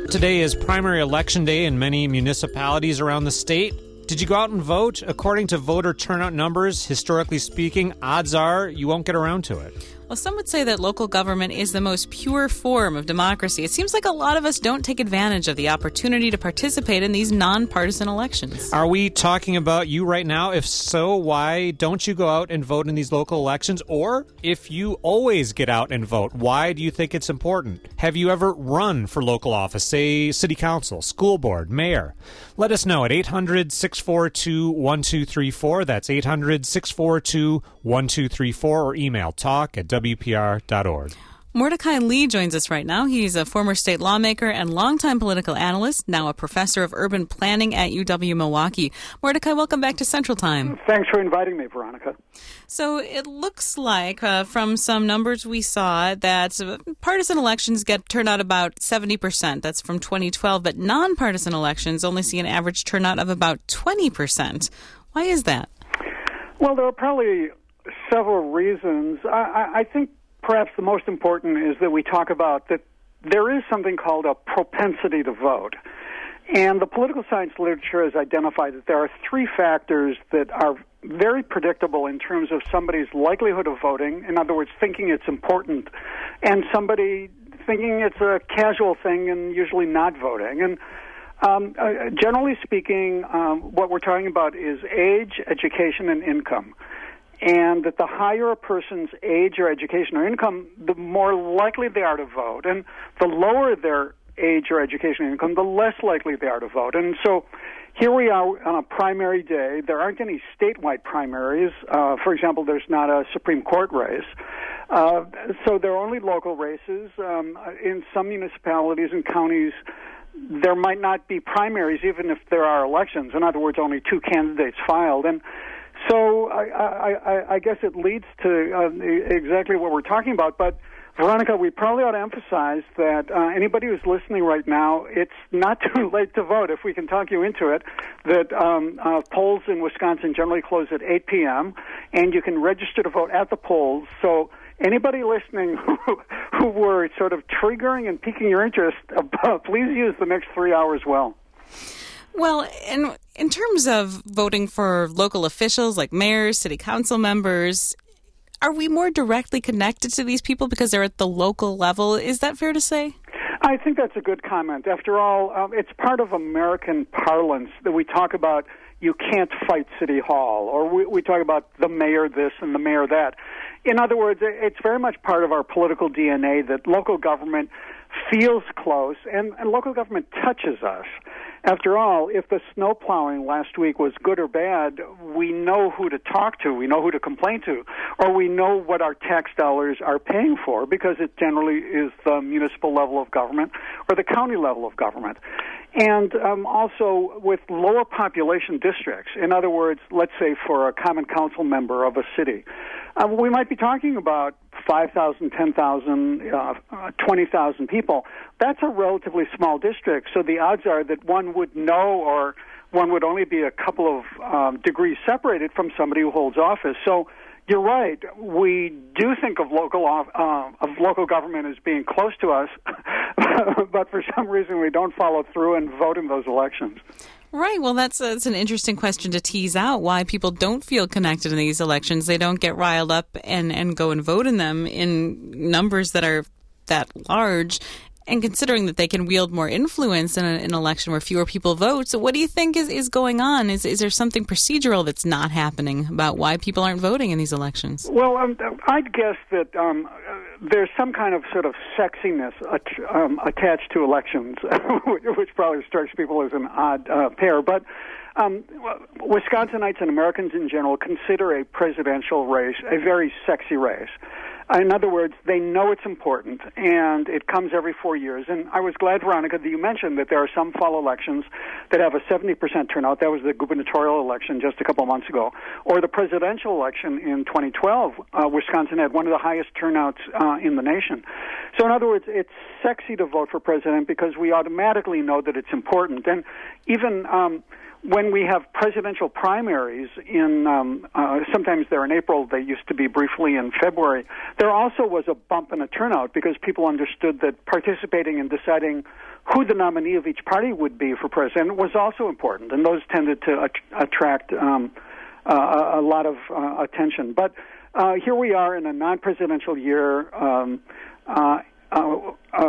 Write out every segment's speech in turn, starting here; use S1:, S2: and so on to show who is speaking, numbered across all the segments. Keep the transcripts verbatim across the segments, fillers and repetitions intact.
S1: Today is primary election day in many municipalities around the state. Did you go out and vote? According to voter turnout numbers, historically speaking, odds are you won't get around to it.
S2: Well, some would say that local government is the most pure form of democracy. It seems like a lot of us don't take advantage of the opportunity to participate in these nonpartisan elections.
S1: Are we talking about you right now? If so, why don't you go out and vote in these local elections? Or if you always get out and vote, why do you think it's important? Have you ever run for local office, say city council, school board, mayor? Let us know at eight hundred, six four two, one two three four. That's eight hundred, six four two, one two three four, or email talk at W P R dot org.
S2: Mordecai Lee joins us right now. He's a former state lawmaker and longtime political analyst, now a professor of urban planning at U W-Milwaukee. Mordecai, welcome back to Central Time.
S3: Thanks for inviting me, Veronica.
S2: So it looks like, uh, from some numbers we saw, that partisan elections get turnout about seventy percent. That's from twenty twelve, but nonpartisan elections only see an average turnout of about twenty percent. Why is that?
S3: Well, there are probably several reasons. I, I, I think perhaps the most important is that we talk about that there is something called a propensity to vote. And the political science literature has identified that there are three factors that are very predictable in terms of somebody's likelihood of voting, in other words, thinking it's important, and somebody thinking it's a casual thing and usually not voting. And um, uh, generally speaking, um, what we're talking about is age, education, and income. And that the higher a person's age or education or income, the more likely they are to vote. And the lower their age or education or income, the less likely they are to vote. And so here we are on a primary day. There aren't any statewide primaries. Uh, for example, there's not a Supreme Court race. Uh, so there are only local races. Um, in some municipalities and counties, there might not be primaries even if there are elections. In other words, only two candidates filed. And So I, I, I guess it leads to uh, exactly what we're talking about. But, Veronica, we probably ought to emphasize that uh, anybody who's listening right now, it's not too late to vote, if we can talk you into it, that um, uh, polls in Wisconsin generally close at eight p.m., and you can register to vote at the polls. So anybody listening who, who were sort of triggering and piquing your interest, uh, please use the next three hours well.
S2: Well, in, in terms of voting for local officials like mayors, city council members, are we more directly connected to these people because they're at the local level? Is that fair to say?
S3: I think that's a good comment. After all, um, it's part of American parlance that we talk about you can't fight City Hall, or we, we talk about the mayor this and the mayor that. In other words, it's very much part of our political D N A that local government feels close, and, and local government touches us. After all, if the snow plowing last week was good or bad, we know who to talk to, we know who to complain to, or we know what our tax dollars are paying for, because it generally is the municipal level of government or the county level of government. And um, also with lower population districts, in other words, let's say for a common council member of a city, uh, we might be talking about five thousand, ten thousand, uh, uh, twenty thousand people. That's a relatively small district, so the odds are that one would know, or one would only be a couple of um, degrees separated from somebody who holds office. So you're right. We do think of local uh, of local government as being close to us, but for some reason we don't follow through and vote in those elections.
S2: Right. Well, that's, that's an interesting question to tease out, why people don't feel connected in these elections. They don't get riled up and, and go and vote in them in numbers that are that large. And considering that they can wield more influence in a, an election where fewer people vote, so what do you think is, is going on? Is is there something procedural that's not happening about why people aren't voting in these elections?
S3: Well, um, I'd guess that um, there's some kind of sort of sexiness at, um, attached to elections, which probably strikes people as an odd uh, pair. But um, Wisconsinites and Americans in general consider a presidential race a very sexy race. In other words, they know it's important, and it comes every four years. And I was glad, Veronica, that you mentioned that there are some fall elections that have a seventy percent turnout. That was the gubernatorial election just a couple of months ago. Or the presidential election in twenty twelve, uh, Wisconsin had one of the highest turnouts uh, in the nation. So in other words, it's sexy to vote for president because we automatically know that it's important. And even um, when we have presidential primaries in, um, uh, sometimes they're in April, they used to be briefly in February, there also was a bump in the turnout because people understood that participating in deciding who the nominee of each party would be for president was also important, and those tended to at- attract um, uh, a lot of uh, attention. But uh, here we are in a non-presidential year um, uh, uh, uh,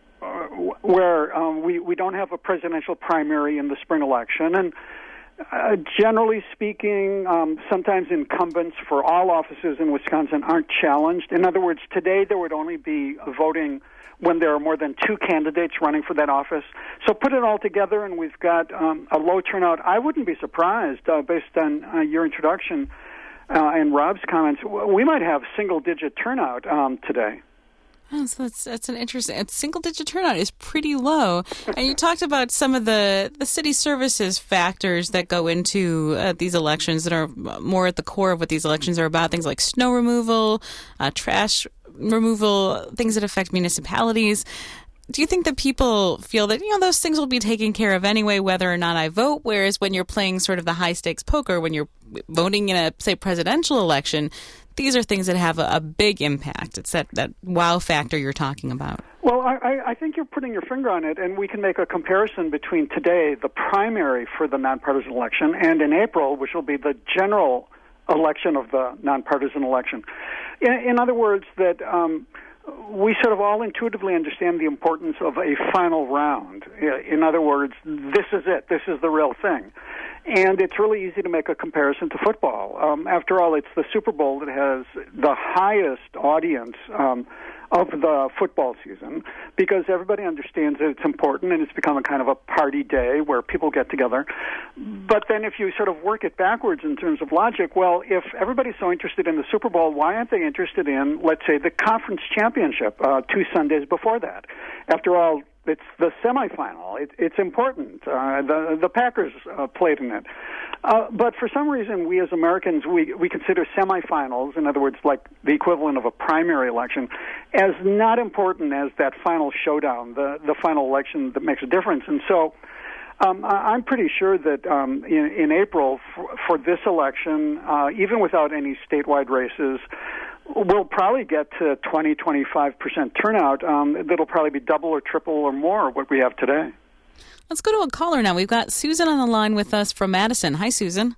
S3: where um, we, we don't have a presidential primary in the spring election. And uh, generally speaking, um, sometimes incumbents for all offices in Wisconsin aren't challenged. In other words, today there would only be voting when there are more than two candidates running for that office. So put it all together, and we've got um, a low turnout. I wouldn't be surprised, uh, based on uh, your introduction uh, and Rob's comments, we might have single-digit turnout um, today.
S2: Oh, so that's that's an interesting. Single digit turnout is pretty low, and you talked about some of the, the city services factors that go into uh, these elections that are more at the core of what these elections are about. Things like snow removal, uh, trash removal, things that affect municipalities. Do you think that people feel that, you know, those things will be taken care of anyway, whether or not I vote? Whereas when you're playing sort of the high stakes poker, when you're voting in a, say, presidential election, these are things that have a, a big impact. It's that, that wow factor you're talking about.
S3: Well, I, I think you're putting your finger on it, and we can make a comparison between today, the primary for the nonpartisan election, and in April, which will be the general election of the nonpartisan election. In, in other words, that um, we sort of all intuitively understand the importance of a final round. In other words, this is it. This is the real thing. And it's really easy to make a comparison to football. Um, after all, it's the Super Bowl that has the highest audience um, of the football season because everybody understands that it's important and it's become a kind of a party day where people get together. But then if you sort of work it backwards in terms of logic, well, if everybody's so interested in the Super Bowl, why aren't they interested in, let's say, the conference championship uh, two Sundays before that? After all, it's the semifinal. It, it's important. Uh, the the Packers uh, played in it. Uh, but for some reason, we as Americans, we, we consider semifinals, in other words, like the equivalent of a primary election, as not important as that final showdown, the, the final election that makes a difference. And so um, I'm pretty sure that um, in, in April, for, for this election, uh, even without any statewide races, we'll probably get to twenty, twenty-five percent turnout. Um, that'll probably be double or triple or more what we have today.
S2: Let's go to a caller now. We've got Susan on the line with us from Madison. Hi, Susan.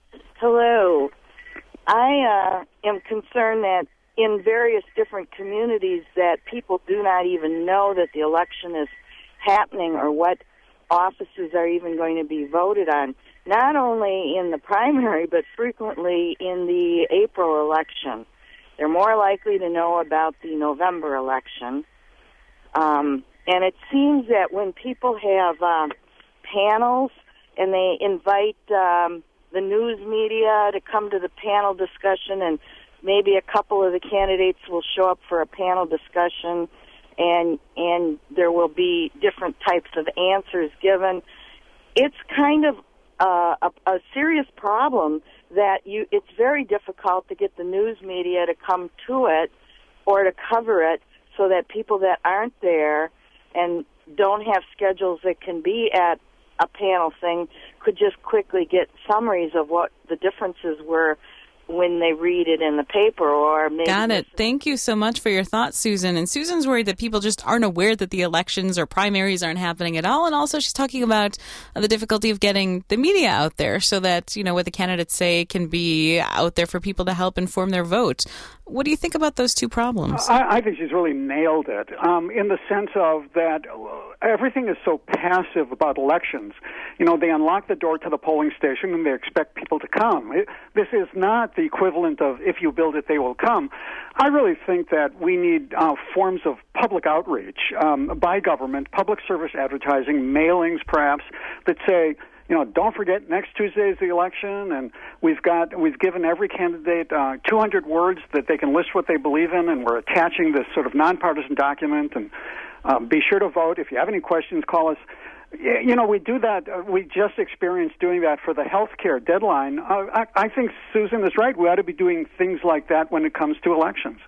S4: Hello. I uh, am concerned that in various different communities that people do not even know that the election is happening or what offices are even going to be voted on, not only in the primary but frequently in the April election. They're more likely to know about the November election. Um, and it seems that when people have uh, panels and they invite um, the news media to come to the panel discussion, and maybe a couple of the candidates will show up for a panel discussion, and and there will be different types of answers given, it's kind of uh, a, a serious problem that you it's very difficult to get the news media to come to it or to cover it so that people that aren't there and don't have schedules that can be at a panel thing could just quickly get summaries of what the differences were when they read it in the paper or maybe...
S2: Got it. Thank you so much for your thoughts, Susan. And Susan's worried that people just aren't aware that the elections or primaries aren't happening at all. And also she's talking about the difficulty of getting the media out there so that, you know, what the candidates say can be out there for people to help inform their vote. What do you think about those two problems?
S3: I, I think she's really nailed it um, in the sense of that everything is so passive about elections. You know, they unlock the door to the polling station and they expect people to come. It, this is not the equivalent of if you build it, they will come. I really think that we need uh, forms of public outreach um, by government, public service advertising, mailings perhaps, that say, you know, don't forget next Tuesday is the election, and we've got we've given every candidate uh, two hundred words that they can list what they believe in, and we're attaching this sort of nonpartisan document. And uh, be sure to vote. If you have any questions, call us. You know, we do that. Uh, we just experienced doing that for the health care deadline. Uh, I, I think Susan is right. We ought to be doing things like that when it comes to elections.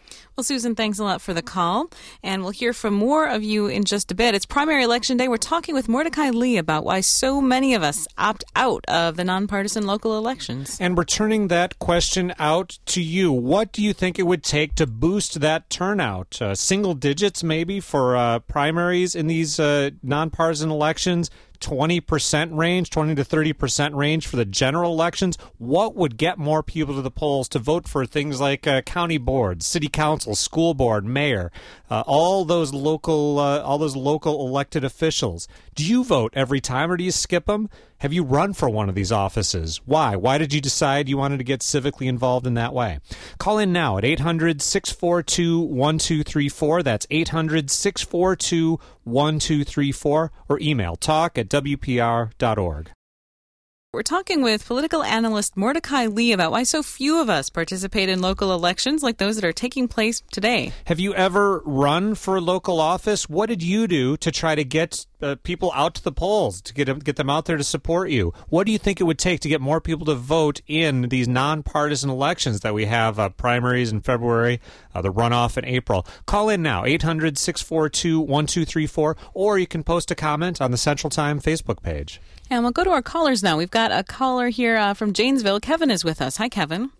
S2: Well, Susan, thanks a lot for the call, and we'll hear from more of you in just a bit. It's primary election day. We're talking with Mordecai Lee about why so many of us opt out of the nonpartisan local elections.
S1: And we're turning that question out to you. What do you think it would take to boost that turnout? Uh, single digits, maybe, for uh, primaries in these uh, nonpartisan elections? twenty percent range, twenty to thirty percent range for the general elections? What would get more people to the polls to vote for things like uh, county boards, city council, school board, mayor, uh, all those local, uh, all those local elected officials? Do you vote every time, or do you skip them? Have you run for one of these offices? Why? Why did you decide you wanted to get civically involved in that way? Call in now at eight hundred, six four two, one two three four. That's eight hundred, six four two, one two three four. Or email talk at w p r dot org.
S2: We're talking with political analyst Mordecai Lee about why so few of us participate in local elections like those that are taking place today.
S1: Have you ever run for local office? What did you do to try to get uh, people out to the polls, to get them, get them out there to support you? What do you think it would take to get more people to vote in these nonpartisan elections that we have, uh, primaries in February, uh, the runoff in April? Call in now, eight hundred, six four two, one two three four, or you can post a comment on the Central Time Facebook page.
S2: And we'll go to our callers now. We've got a caller here uh, from Janesville. Kevin is with us. Hi, Kevin.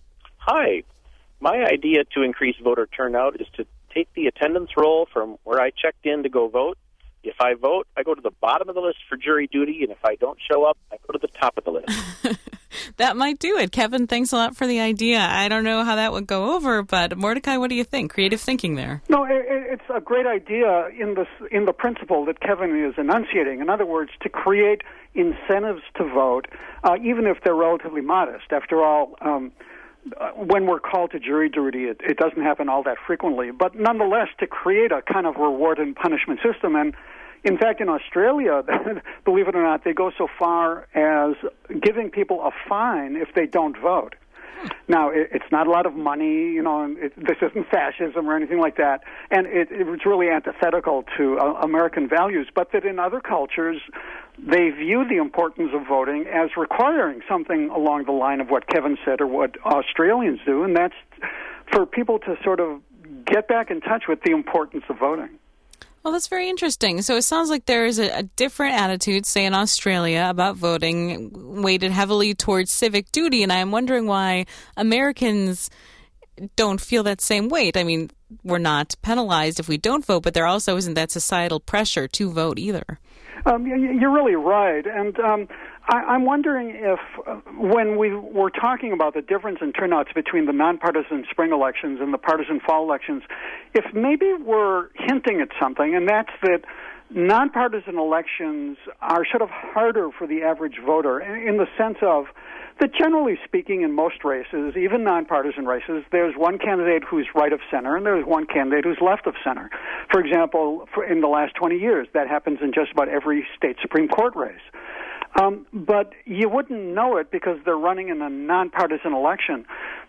S5: Hi. My idea to increase voter turnout is to take the attendance roll from where I checked in to go vote. If I vote, I go to the bottom of the list for jury duty, and if I don't show up, I go to the top of the list.
S2: That might do it. Kevin, thanks a lot for the idea. I don't know how that would go over, but Mordecai, what do you think? Creative thinking there.
S3: No, it, it's a great idea in the in the principle that Kevin is enunciating. In other words, to create incentives to vote, uh, even if they're relatively modest. After all, um, when we're called to jury duty, it, it doesn't happen all that frequently. But nonetheless, to create a kind of reward and punishment system. And in fact, in Australia, believe it or not, they go so far as giving people a fine if they don't vote. Now, it, it's not a lot of money, you know, and it, this isn't fascism or anything like that, and it, it's really antithetical to uh, American values, but that in other cultures, they view the importance of voting as requiring something along the line of what Kevin said or what Australians do, and that's for people to sort of get back in touch with the importance of voting.
S2: Well, that's very interesting. So it sounds like there is a, a different attitude, say in Australia, about voting weighted heavily towards civic duty, and I'm wondering why Americans don't feel that same weight. I mean, we're not penalized if we don't vote, but there also isn't that societal pressure to vote either.
S3: Um, you're really right, and um, I, I'm wondering if uh, when we were talking about the difference in turnouts between the nonpartisan spring elections and the partisan fall elections, if maybe we're hinting at something, and that's that nonpartisan elections are sort of harder for the average voter in, in the sense of that generally speaking in most races, even nonpartisan races, there's one candidate who's right of center and there's one candidate who's left of center. For example, for in the last twenty years, that happens in just about every state Supreme Court race. Um, but you wouldn't know it because they're running in a nonpartisan election.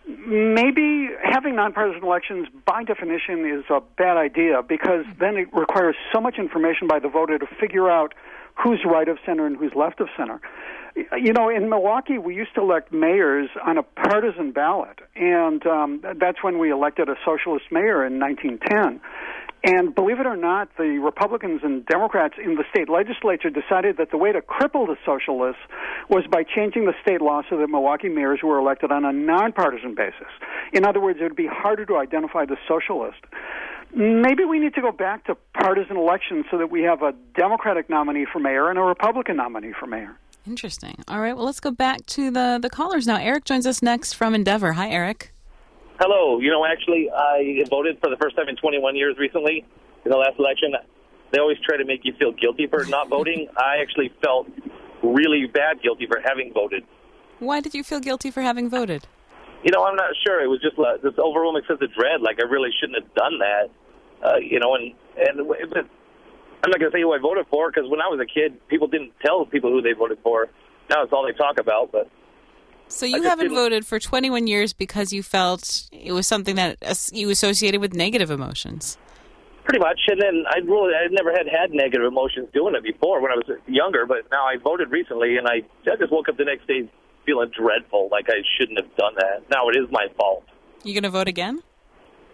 S3: Maybe having nonpartisan elections, by definition, is a bad idea because then it requires so much information by the voter to figure out who's right of center and who's left of center. You know, in Milwaukee, we used to elect mayors on a partisan ballot, and um, that's when we elected a socialist mayor in nineteen ten. And believe it or not, the Republicans and Democrats in the state legislature decided that the way to cripple the socialists was by changing the state law so that Milwaukee mayors were elected on a nonpartisan basis. In other words, it would be harder to identify the socialist. Maybe we need to go back to partisan elections so that we have a Democratic nominee for mayor and a Republican nominee for mayor.
S2: Interesting. All right, well, let's go back to the, the callers now. Eric joins us next from Endeavor. Hi, Eric.
S6: Hello. You know, actually, I voted for the first time in twenty-one years recently in the last election. They always try to make you feel guilty for not voting. I actually felt really bad guilty for having voted.
S2: Why did you feel guilty for having voted?
S6: You know, I'm not sure. It was just uh, this overwhelming sense of dread, like I really shouldn't have done that. Uh, you know, and, and but I'm not going to say who I voted for because when I was a kid, people didn't tell people who they voted for. Now it's all they talk about, but...
S2: So you haven't voted for twenty-one years because you felt it was something that you associated with negative emotions?
S6: Pretty much, and then I really I never had had negative emotions doing it before when I was younger, but now I voted recently, and I, I just woke up the next day feeling dreadful, like I shouldn't have done that. Now it is my fault.
S2: You going to vote again?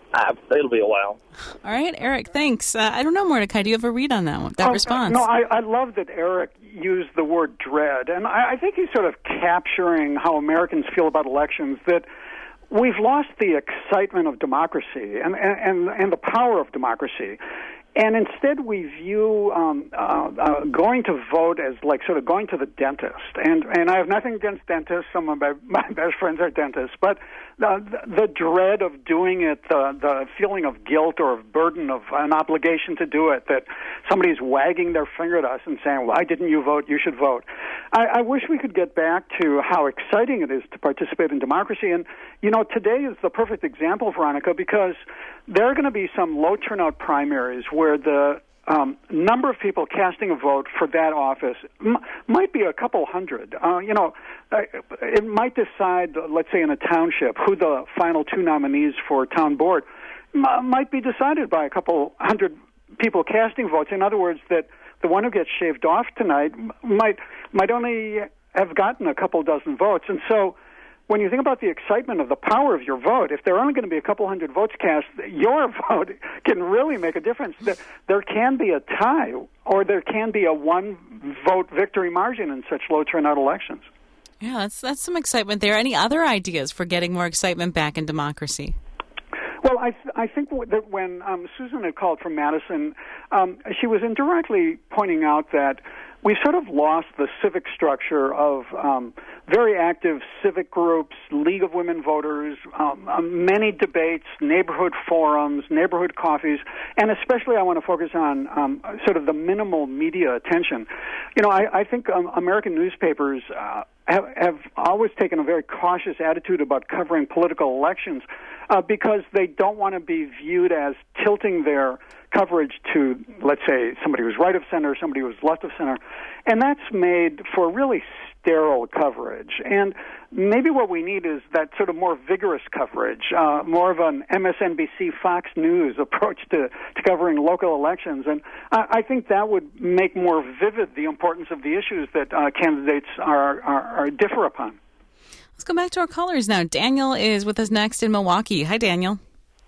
S6: Uh, it'll be a while.
S2: All right, Eric, thanks. Uh, I don't know, Mordecai, do you have a read on that one, that
S3: Oh,
S2: response?
S3: No, I, I love that Eric used the word dread, and I, I think he's sort of capturing how Americans feel about elections, that we've lost the excitement of democracy and, and, and the power of democracy. And instead, we view um, uh, uh, going to vote as like sort of going to the dentist. And and I have nothing against dentists. Some of my, my best friends are dentists. But the, the dread of doing it, the, the feeling of guilt or of burden of an obligation to do it, that somebody's wagging their finger at us and saying, why didn't you vote? You should vote. I, I wish we could get back to how exciting it is to participate in democracy. And, you know, today is the perfect example, Veronica, because there are going to be some low turnout primaries where the um, number of people casting a vote for that office m- might be a couple hundred. Uh, you know, uh, it might decide, let's say in a township, who the final two nominees for town board m- might be decided by a couple hundred people casting votes. In other words, that the one who gets shaved off tonight m- might might only have gotten a couple dozen votes. And so when you think about the excitement of the power of your vote, if there are only going to be a couple hundred votes cast, your vote can really make a difference. There, there can be a tie, or there can be a one-vote victory margin in such low turnout elections.
S2: Yeah, that's that's some excitement there. Any other ideas for getting more excitement back in democracy?
S3: Well, I th- I think w- that when um, Susan had called from Madison, um, she was indirectly pointing out that we sort of lost the civic structure of um, very active civic groups, League of Women Voters, um, uh, many debates, neighborhood forums, neighborhood coffees, and especially I want to focus on um, sort of the minimal media attention. You know, I, I think um, American newspapers uh, have, have always taken a very cautious attitude about covering political elections uh, because they don't want to be viewed as tilting their coverage to, let's say, somebody who's right of center, somebody who's left of center. And that's made for really sterile coverage. And maybe what we need is that sort of more vigorous coverage, uh, more of an M S N B C, Fox News approach to, to covering local elections. And I, I think that would make more vivid the importance of the issues that uh, candidates are, are, are differ upon.
S2: Let's go back to our callers now. Daniel is with us next in Milwaukee. Hi, Daniel.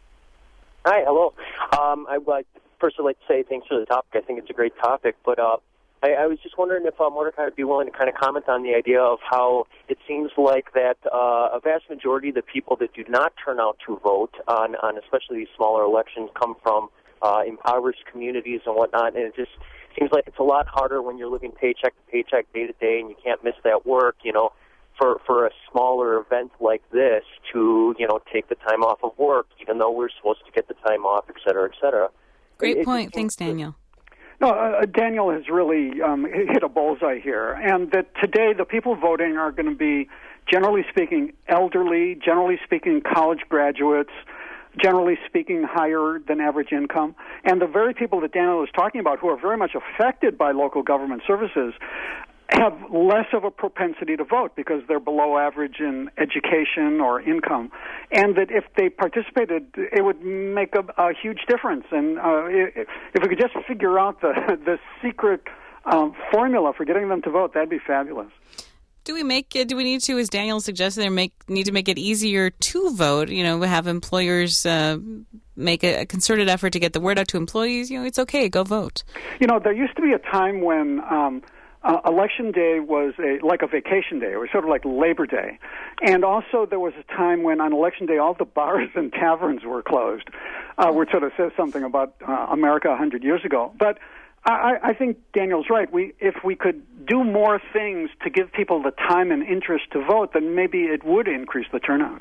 S7: Hi, hello. Um, I would first I'd like to say thanks for the topic. I think it's a great topic, but uh, I, I was just wondering if uh, Mordecai would be willing to kind of comment on the idea of how it seems like that uh, a vast majority of the people that do not turn out to vote on, on especially these smaller elections come from uh, impoverished communities and whatnot, and it just seems like it's a lot harder when you're living paycheck to paycheck, day to day, and you can't miss that work, you know, for for a smaller event like this to, you know, take the time off of work, even though we're supposed to get the time off, et cetera, et cetera.
S2: Great
S7: It-
S2: point.
S7: it
S2: Thanks,
S7: seems
S2: Daniel.
S3: No, uh, Daniel has really um, hit a bullseye here, and that today the people voting are going to be, generally speaking, elderly, generally speaking, college graduates, generally speaking, higher than average income, and the very people that Daniel was talking about who are very much affected by local government services have less of a propensity to vote because they're below average in education or income, and that if they participated, it would make a, a huge difference. And uh, if, if we could just figure out the the secret um, formula for getting them to vote, that'd be fabulous.
S2: Do we make it? Do we need to, as Daniel suggested, there make need to make it easier to vote? You know, have employers uh, make a, a concerted effort to get the word out to employees. You know, it's okay, go vote. You
S3: know, there used to be a time when Um, Uh, election day was a like a vacation day. It was sort of like Labor Day. And also there was a time when on election day all the bars and taverns were closed, uh, which sort of says something about uh, America one hundred years ago. But I, I think Daniel's right. We, if we could do more things to give people the time and interest to vote, then maybe it would increase the turnout.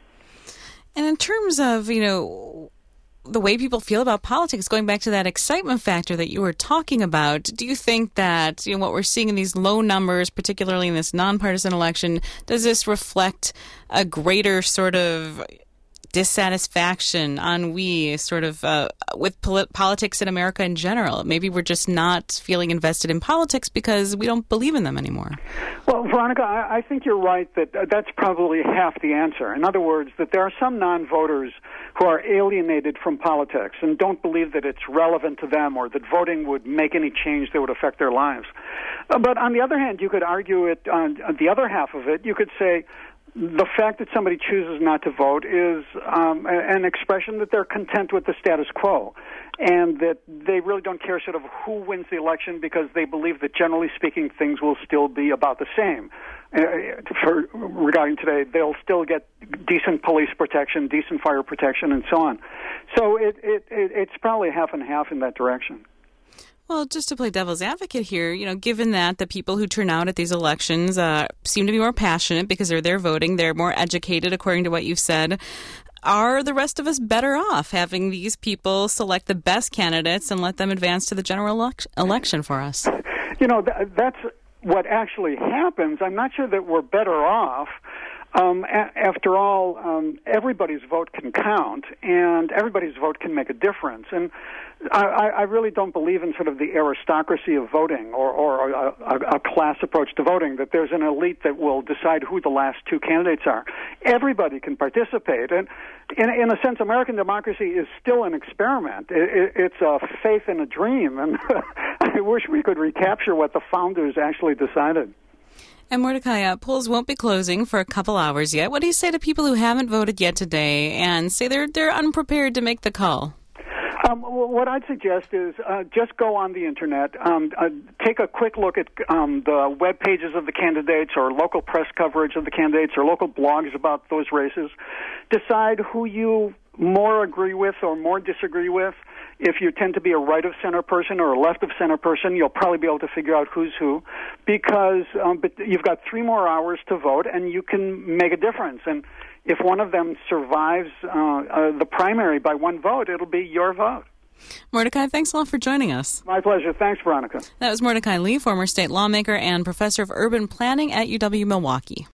S2: And in terms of, you know, the way people feel about politics, going back to that excitement factor that you were talking about, do you think that, you know, what we're seeing in these low numbers, particularly in this nonpartisan election, does this reflect a greater sort of dissatisfaction, ennui, sort of uh, with polit- politics in America in general? Maybe we're just not feeling invested in politics because we don't believe in them anymore.
S3: Well, Veronica, I, I think you're right that uh, that's probably half the answer. In other words, that there are some non-voters who are alienated from politics and don't believe that it's relevant to them or that voting would make any change that would affect their lives. Uh, but on the other hand, you could argue it on, on the other half of it. You could say, the fact that somebody chooses not to vote is um, an expression that they're content with the status quo, and that they really don't care sort of who wins the election because they believe that, generally speaking, things will still be about the same. Uh, for, regarding today, they'll still get decent police protection, decent fire protection, and so on. So it, it, it it's probably half and half in that direction.
S2: Well, just to play devil's advocate here, you know, given that the people who turn out at these elections uh, seem to be more passionate because they're there voting, they're more educated, according to what you've said, are the rest of us better off having these people select the best candidates and let them advance to the general elec- election for us?
S3: You know, th- that's what actually happens. I'm not sure that we're better off. Um, a- after all, um, everybody's vote can count, and everybody's vote can make a difference. And I, I really don't believe in sort of the aristocracy of voting or, or a, a, a class approach to voting, that there's an elite that will decide who the last two candidates are. Everybody can participate. And in, in a sense, American democracy is still an experiment. It, it, it's a faith and a dream. And I wish we could recapture what the founders actually decided.
S2: And Mordecai, uh, polls won't be closing for a couple hours yet. What do you say to people who haven't voted yet today and say they're they're unprepared to make the call?
S3: Um, what I'd suggest is uh, just go on the Internet, um, uh, take a quick look at um, the web pages of the candidates or local press coverage of the candidates or local blogs about those races. Decide who you more agree with or more disagree with. If you tend to be a right-of-center person or a left-of-center person, you'll probably be able to figure out who's who, because um, but you've got three more hours to vote, and you can make a difference. And if one of them survives uh, uh, the primary by one vote, it'll be your vote.
S2: Mordecai, thanks a lot for joining us.
S3: My pleasure. Thanks, Veronica.
S2: That was Mordecai Lee, former state lawmaker and professor of urban planning at U W Milwaukee.